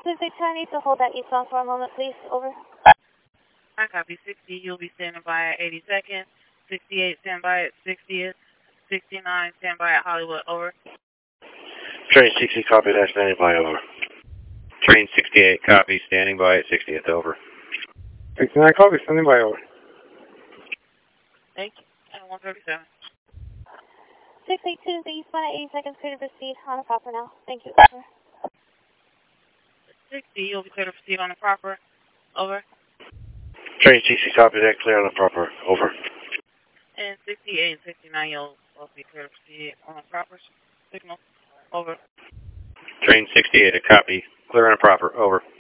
Pacific, I need to hold that eastbound for a moment, please. Over. I copy 60. You'll be standing by at 82nd. 68, stand by at 60th. 69, stand by at Hollywood. Over. Train 60, copy that, standing by, over. Train 68, copy, standing by at 60th, over. 69, copy, standing by, over. Thank you. And 137. 682, the eastbound at 82nd, clear to proceed on the proper now. Thank you. Over. 60, you'll be clear to proceed on the proper. Over. Train 60, copy that, clear on the proper, over. And 68 and 69, you'll both be clear to proceed on the proper signal. Over. Train 68, a copy, clear on the proper, over.